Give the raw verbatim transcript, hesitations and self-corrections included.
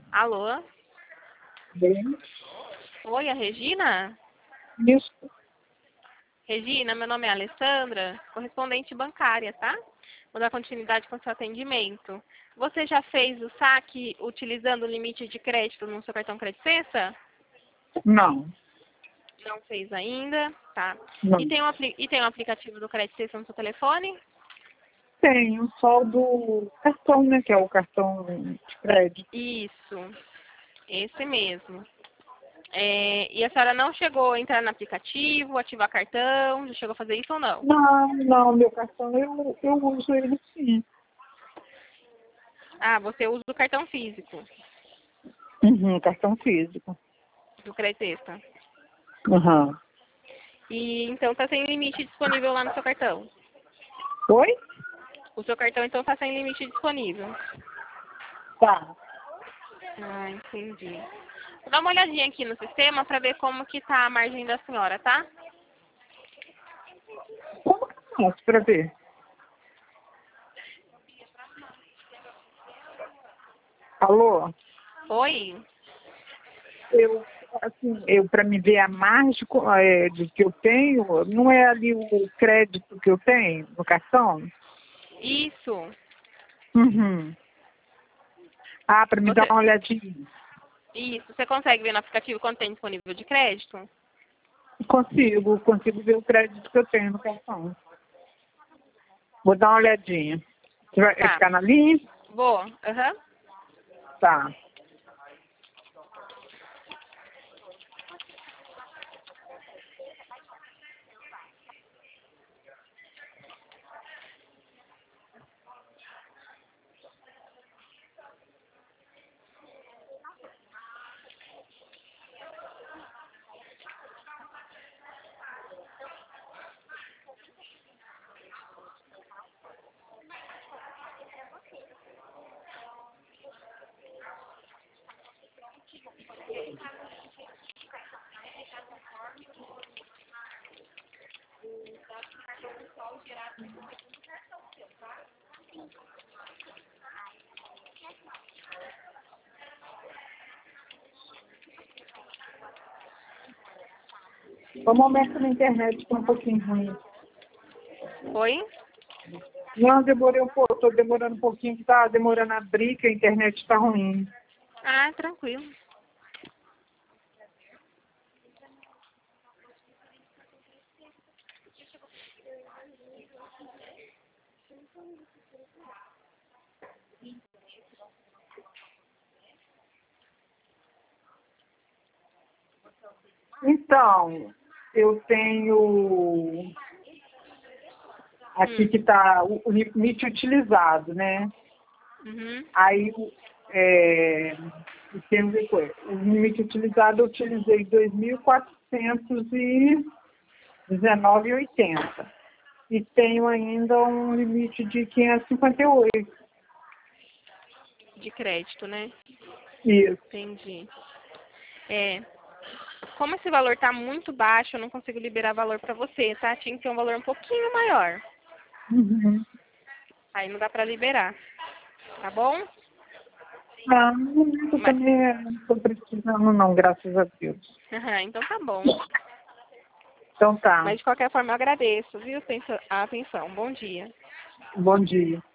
Alô? Bem, Oi, a Regina? isso. Regina, meu nome é Alessandra, correspondente bancária, tá? Vou dar continuidade com o seu atendimento. Você já fez o saque utilizando o limite de crédito no seu cartão Crédito Sexta? Não, Não fez ainda, tá? não. E tem um, apli- e tem um aplicativo do Crédito Sexta no seu telefone? Tenho só do cartão, né? Que é o cartão de crédito. Isso, esse mesmo. É, e a senhora não chegou a entrar no aplicativo, ativar cartão, já chegou a fazer isso ou não? Não, não, meu cartão eu, eu uso ele sim. Ah, você usa o cartão físico Uhum, cartão físico. do Crédito Sexta. Uhum. E então está sem limite disponível lá no seu cartão. Oi? O seu cartão então está sem limite disponível. Tá. Ah, entendi. Vou dar uma olhadinha aqui no sistema para ver como que tá a margem da senhora, tá? Como que eu faço pra ver? Alô? Oi? Eu, assim, eu para me ver a margem co- é, de que eu tenho, não é ali o crédito que eu tenho no cartão? Isso. Uhum. Ah, para me dar Você, uma olhadinha. isso. Você consegue ver no aplicativo quanto tem disponível de crédito? Consigo, consigo ver o crédito que eu tenho no cartão. Vou dar uma olhadinha. Você vai Tá. ficar na linha? Boa. Aham. Tá. O momento na internet está um pouquinho ruim. Oi? Não, demorei um pouco, estou demorando um pouquinho, que está demorando a abrir, que a internet está ruim. Ah, tranquilo. Então, eu tenho aqui Hum. que está o, o limite utilizado, né? Uhum. Aí, é, o termo de coisa. O limite utilizado eu utilizei dois mil quatrocentos e dezenove vírgula oitenta. E tenho ainda um limite de quinhentos e cinquenta e oito. De crédito, né? Isso. Entendi. É. Como esse valor tá muito baixo, eu não consigo liberar valor para você, tá? Tinha que ter um valor um pouquinho maior. Uhum. Aí não dá para liberar. Tá bom? Ah, não, eu Mas, também não estou precisando não, graças a Deus. então tá bom. Então tá. Mas de qualquer forma eu agradeço, viu, a atenção. Bom dia. Bom dia.